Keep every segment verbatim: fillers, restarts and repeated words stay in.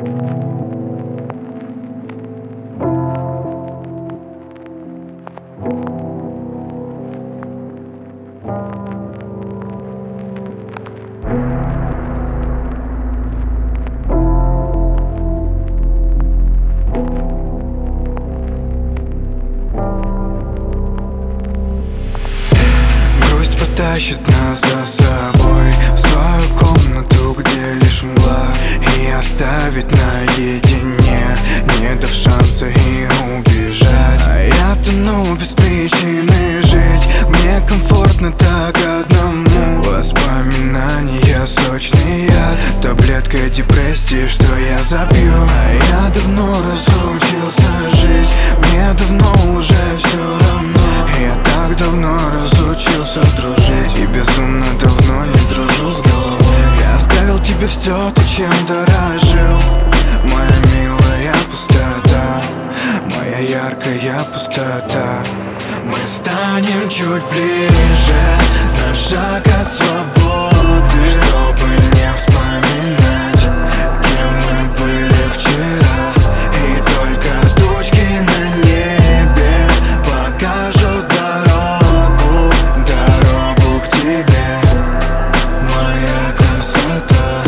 Тащит нас за собой в свою комнату, где лишь мгла, и оставить наедине, не дав шанса и убежать. А я тону без причины жить, мне комфортно так одному. Воспоминания сочный яд, таблетка депрессии, что я запью. А я давно разучился жить, мне давно уже все равно. Я так давно разучился дружить и безумно давно не дружу с головой. Я оставил тебе все то, чем дорожил, моя милая пустота, моя яркая пустота. Мы станем чуть ближе, на шаг от свободы, чтобы не вспоминать, кем мы были вчера. И только тучки на небе покажут дорогу, дорогу к тебе, моя красота.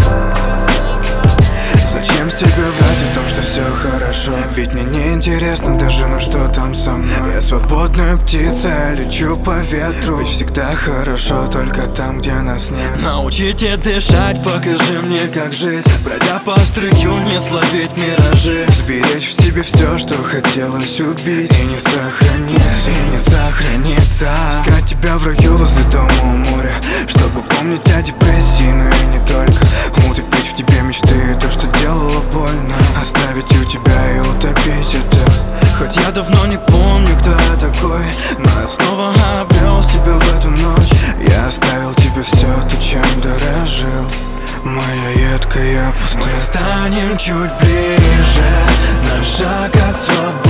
Зачем себе врать о том, что все хорошо? Ведь мне не интересно даже, ну что там со мной. Я свободная птица, лечу по ветру. Ведь всегда хорошо только там, где нас нет. Научите дышать, покажи мне, как жить, бродя по строю, не словить миражи. Сберечь в себе все, что хотелось убить, и не сохраниться, и не сохраниться. Искать тебя в раю возле дома у моря, чтобы помнить о депрессии, но и не только. Утопить в тебе мечты, то, что делало больно, оставить у тебя и утопить это. Хоть я давно не помню, кто я такой, но я снова обрел себя в эту ночь. Я оставил тебе все то, чем дорожил, моя едкая пустота. Мы станем чуть ближе, на шаг от свободы.